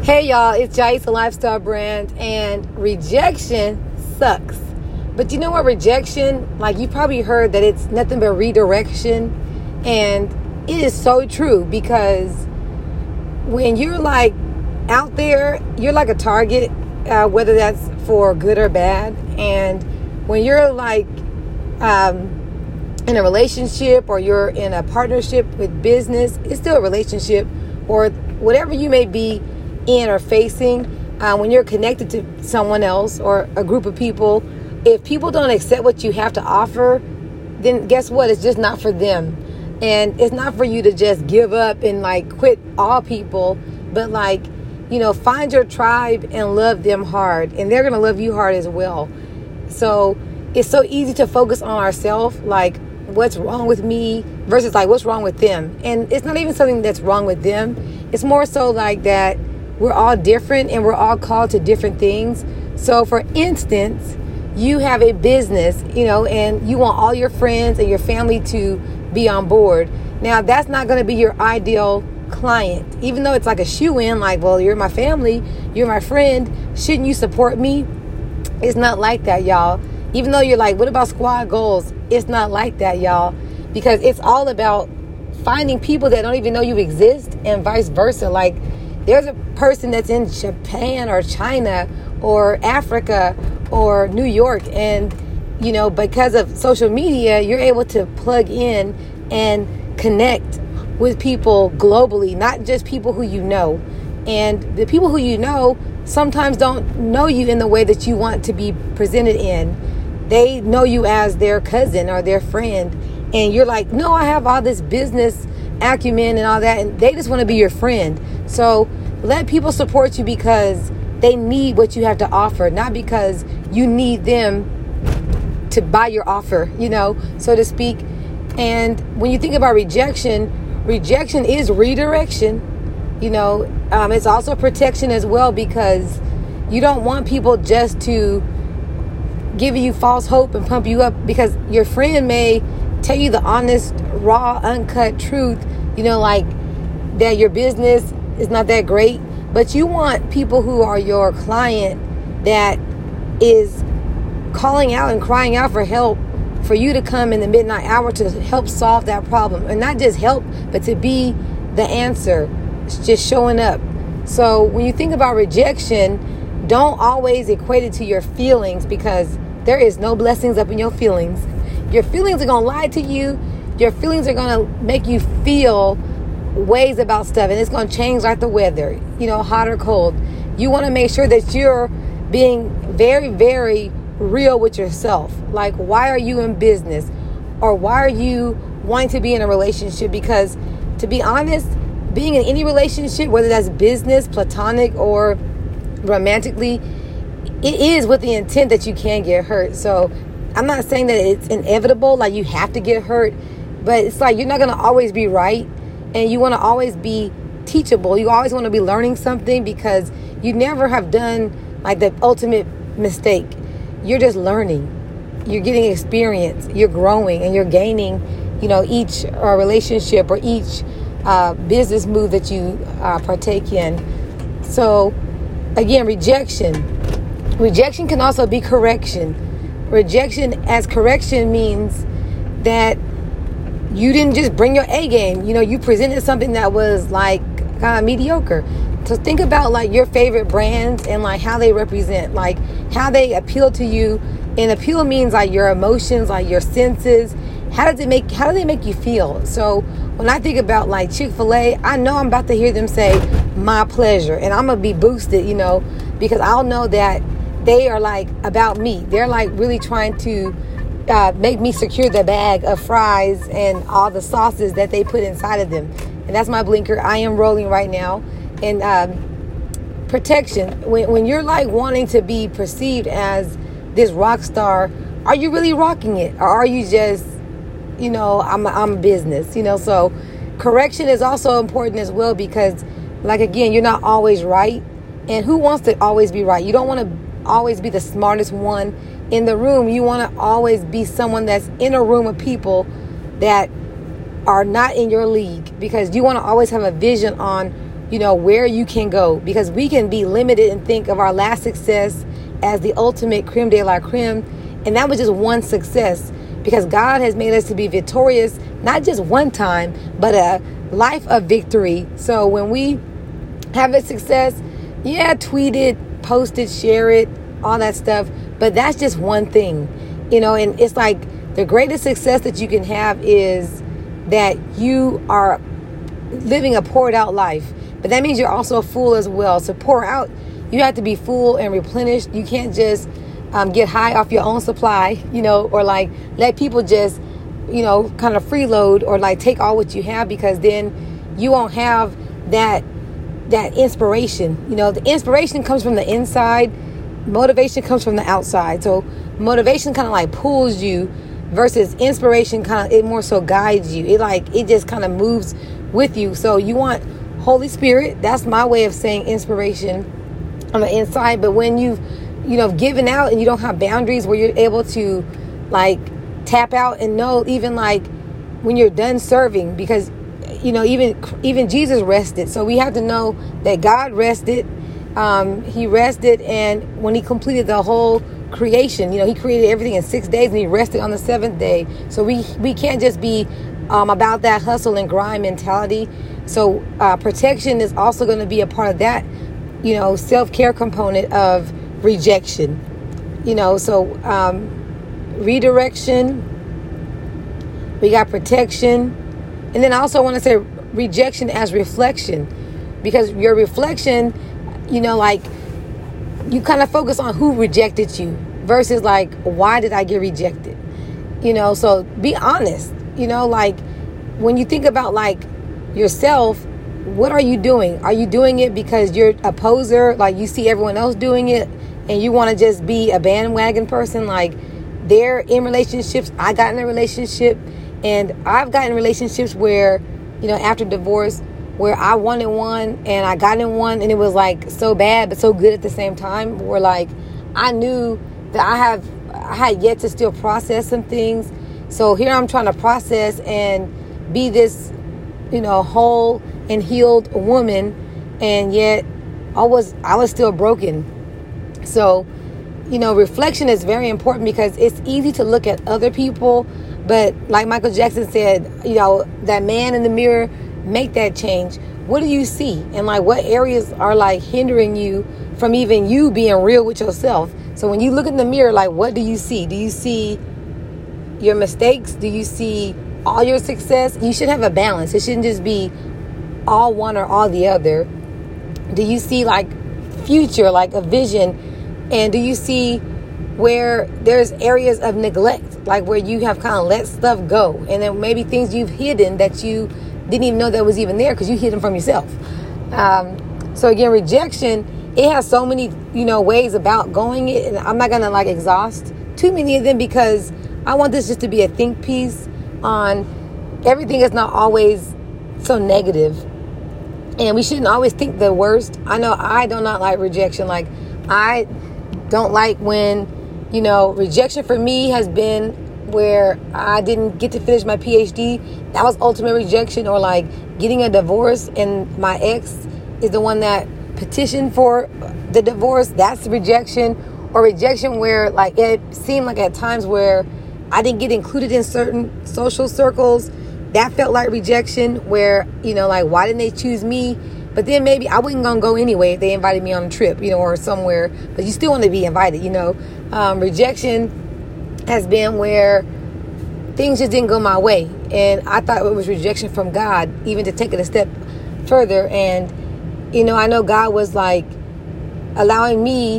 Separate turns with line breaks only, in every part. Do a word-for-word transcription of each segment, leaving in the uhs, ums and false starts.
Hey y'all, it's Jaisa Lifestyle Brand, and rejection sucks. But you know what, rejection, like you probably heard that it's nothing but redirection, and it is so true, because when you're like out there, you're like a target, uh, whether that's for good or bad. And when you're like um, in a relationship, or you're in a partnership with business, it's still a relationship, or whatever you may be in or facing, uh, when you're connected to someone else or a group of people, if people don't accept what you have to offer, then guess what? It's just not for them. And it's not for you to just give up and like quit all people, but like, you know, find your tribe and love them hard, and they're going to love you hard as well. So it's so easy to focus on ourselves, like what's wrong with me versus like what's wrong with them. And it's not even something that's wrong with them. It's more so like that we're all different and we're all called to different things. So for instance, you have a business, you know, and you want all your friends and your family to be on board. Now, that's not going to be your ideal client, even though it's like a shoe-in, like, well, you're my family, you're my friend, shouldn't you support me? It's not like that, y'all. Even though you're like, what about squad goals? It's not like that, y'all, because it's all about finding people that don't even know you exist, and vice versa. Like, there's a person that's in Japan or China or Africa or New York, and you know, because of social media, you're able to plug in and connect with people globally, not just people who you know. And the people who you know sometimes don't know you in the way that you want to be presented in. They know you as their cousin or their friend, and you're like, no, I have all this business acumen and all that, and they just want to be your friend. So let people support you because they need what you have to offer, not because you need them to buy your offer, you know, so to speak. And when you think about rejection, rejection is redirection. You know, um, it's also protection as well, because you don't want people just to give you false hope and pump you up, because your friend may tell you the honest, raw, uncut truth, you know, like that your business is not that great. But you want people who are your client that is calling out and crying out for help, for you to come in the midnight hour to help solve that problem. And not just help, but to be the answer. It's just showing up. So when you think about rejection, don't always equate it to your feelings, because there is no blessings up in your feelings. Your feelings are going to lie to you. Your feelings are going to make you feel ways about stuff, and it's going to change like the weather, you know, hot or cold. You want to make sure that you're being very, very real with yourself. Like, why are you in business, or why are you wanting to be in a relationship? Because to be honest, being in any relationship, whether that's business, platonic, or romantically, it is with the intent that you can get hurt. So I'm not saying that it's inevitable, like you have to get hurt, but it's like you're not going to always be right. And you want to always be teachable. You always want to be learning something, because you never have done like the ultimate mistake. You're just learning. You're getting experience. You're growing, and you're gaining, you know, each uh, relationship or each uh, business move that you uh, partake in. So again, rejection. Rejection can also be correction. Rejection as correction means that you didn't just bring your A game. You know, you presented something that was like kind of mediocre. So think about like your favorite brands and like how they represent, like how they appeal to you. And appeal means like your emotions, like your senses. How does it make, how do they make you feel? So when I think about like Chick-fil-A, I know I'm about to hear them say my pleasure, and I'm going to be boosted, you know, because I'll know that they are like about me. They're like really trying to Uh, make me secure the bag of fries and all the sauces that they put inside of them. And that's my blinker. I am rolling right now. And um, protection. When, when you're like wanting to be perceived as this rock star, are you really rocking it? Or are you just, you know, I'm a, I'm a business, you know? So correction is also important as well, because like, again, you're not always right. And who wants to always be right? You don't want to always be the smartest one in the room. You want to always be someone that's in a room of people that are not in your league, because you want to always have a vision on you know, where you can go, because we can be limited and think of our last success as the ultimate creme de la creme. And that was just one success, because God has made us to be victorious, not just one time, but a life of victory. So when we have a success, yeah, tweet it, post it, share it, all that stuff. But that's just one thing, you know, and it's like the greatest success that you can have is that you are living a poured out life. But that means you're also full as well. So pour out, you have to be full and replenished. You can't just um, get high off your own supply, you know, or like let people just, you know, kind of freeload or like take all what you have, because then you won't have that that inspiration. You know, the inspiration comes from the inside. Motivation comes from the outside. So motivation kind of like pulls you, versus inspiration kind of, it more so guides you. It like, it just kind of moves with you. So you want Holy Spirit. That's my way of saying inspiration on the inside. But when you've, you know, given out and you don't have boundaries where you're able to like tap out and know, even like when you're done serving, because, you know, even, even Jesus rested. So we have to know that God rested. Um, he rested, and when he completed the whole creation, you know, he created everything in six days and he rested on the seventh day. So we, we can't just be um, about that hustle and grind mentality. So uh, protection is also going to be a part of that, you know, self-care component of rejection, you know, so um, redirection, we got protection. And then I also want to say rejection as reflection, because your reflection, you know, like you kind of focus on who rejected you versus like, why did I get rejected? You know, so be honest, you know, like when you think about like yourself, what are you doing? Are you doing it because you're a poser? Like you see everyone else doing it and you want to just be a bandwagon person? Like they're in relationships. I got in a relationship, and I've gotten in relationships where, you know, after divorce, where I wanted one and I got in one and it was like so bad but so good at the same time, where like I knew that I have I had yet to still process some things. So here I'm trying to process and be this, you know, whole and healed woman, and yet I was I was still broken. So, you know, reflection is very important, because it's easy to look at other people, but like Michael Jackson said, you know, that man in the mirror, make that change. What do you see? And like what areas are like hindering you from even you being real with yourself? So when you look in the mirror, like what do you see? Do you see your mistakes? Do you see all your success? You should have a balance. It shouldn't just be all one or all the other. Do you see like future, like a vision? And do you see where there's areas of neglect, like where you have kind of let stuff go, and then maybe things you've hidden that you didn't even know that was even there because you hid them from yourself. Um, so again, rejection, it has so many, you know, ways about going it, and I'm not gonna like exhaust too many of them, because I want this just to be a think piece on everything is not always so negative, and we shouldn't always think the worst. I know I do not like rejection. Like I don't like when, you know, rejection for me has been where I didn't get to finish my P H D. That was ultimate rejection. Or like getting a divorce and my ex is the one that petitioned for the divorce. That's rejection. Or rejection where like it seemed like at times where I didn't get included in certain social circles. That felt like rejection, where, you know, like, why didn't they choose me? But then maybe I wasn't going to go anyway if they invited me on a trip, you know, or somewhere. But you still want to be invited, you know. Um, rejection has been where things just didn't go my way. And I thought it was rejection from God, even to take it a step further. And, you know, I know God was like allowing me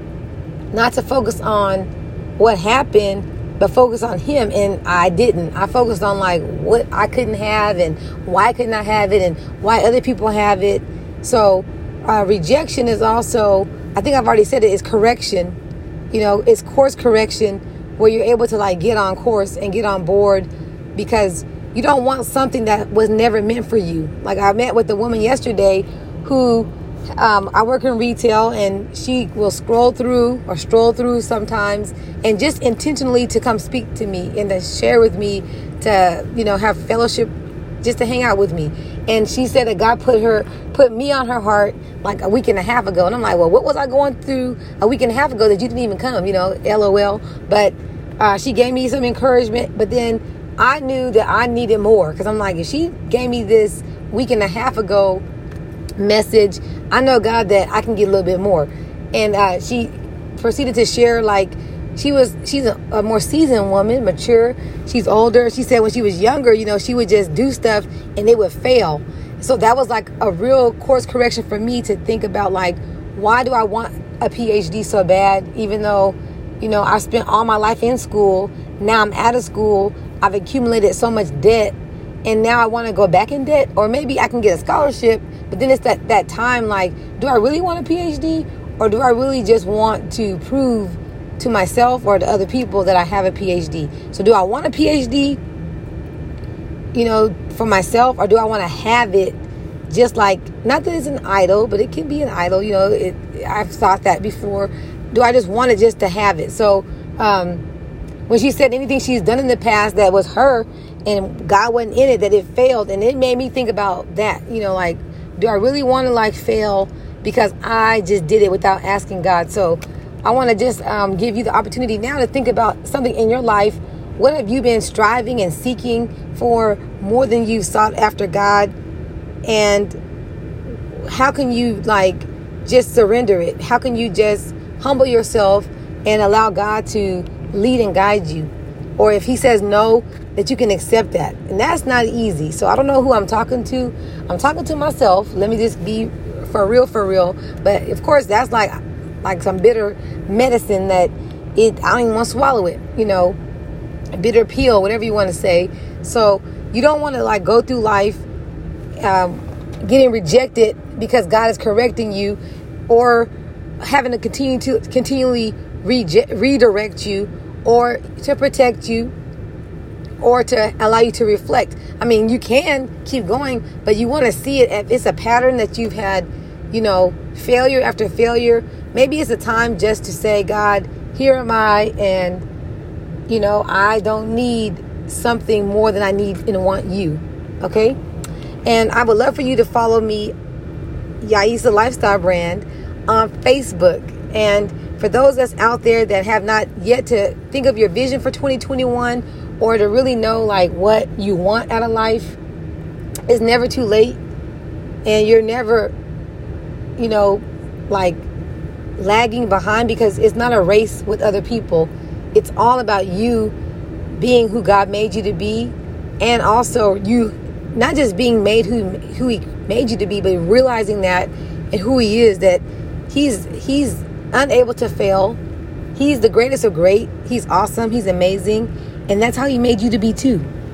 not to focus on what happened, but focus on him. And I didn't. I focused on like what I couldn't have and why I could not have it and why other people have it. So uh, rejection is also, I think I've already said it, is correction. You know, it's course correction, where you're able to like get on course and get on board, because you don't want something that was never meant for you. Like I met with a woman yesterday who Um, I work in retail, and she will scroll through or stroll through sometimes and just intentionally to come speak to me and to share with me, to, you know, have fellowship, just to hang out with me. And she said that God put her, put me on her heart like a week and a half ago. And I'm like, well, what was I going through a week and a half ago that you didn't even come? You know, LOL. But uh, she gave me some encouragement. But then I knew that I needed more, because I'm like, if she gave me this week and a half ago message, I know, God, that I can get a little bit more. And uh, she proceeded to share, like, she was, she's a, a more seasoned woman, mature. She's older. She said when she was younger, you know, she would just do stuff and it would fail. So that was like a real course correction for me to think about, like, why do I want a P H D so bad? Even though, you know, I spent all my life in school. Now I'm out of school. I've accumulated so much debt. And now I want to go back in debt. Or maybe I can get a scholarship. But then it's that, that time, like, do I really want a P H D? Or do I really just want to prove to myself or to other people that I have a P H D? So do I want a P H D, you know, for myself? Or do I want to have it just like, not that it's an idol, but it can be an idol. You know, it, I've thought that before. Do I just want it just to have it? So um, when she said anything she's done in the past that was her and God wasn't in it, that it failed. And it made me think about that, you know, like, do I really want to like fail because I just did it without asking God? So I want to just um, give you the opportunity now to think about something in your life. What have you been striving and seeking for more than you sought after God? And how can you like just surrender it? How can you just humble yourself and allow God to lead and guide you? Or if he says no, that you can accept that. And that's not easy. So I don't know who I'm talking to. I'm talking to myself. Let me just be for real, for real. But of course, that's like like some bitter medicine that it I don't even want to swallow it. You know, a bitter pill, whatever you want to say. So you don't want to like go through life um, getting rejected because God is correcting you, or having to continue to continually reject, redirect you, or to protect you, or to allow you to reflect. I mean, you can keep going, but you want to see it. If it's a pattern that you've had, you know, failure after failure, maybe it's a time just to say, God, here am I, and, you know, I don't need something more than I need and want you, okay? And I would love for you to follow me, Yaisa Lifestyle Brand, on Facebook. And for those that's out there that have not yet to think of your vision for twenty twenty-one, or to really know like what you want out of life, it's never too late. And you're never, you know, like lagging behind, because it's not a race with other people. It's all about you being who God made you to be, and also you not just being made who who he made you to be, but realizing that and who he is, that he's he's unable to fail. He's the greatest of great. He's awesome. He's amazing. And that's how he made you to be too.